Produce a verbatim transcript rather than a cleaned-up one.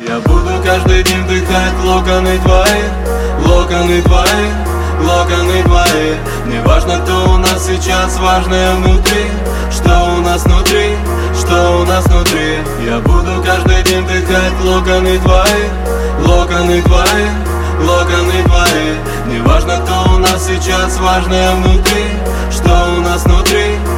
Я буду каждый день вдыхать локоны твои, локоны твои, локоны твои. Не важно, кто у нас сейчас, важное внутри. Что у нас внутри, что у нас внутри. Я буду каждый день вдыхать локоны твои, локоны твои, локоны твои. Не важно, кто у нас сейчас, важное внутри. Что у нас внутри.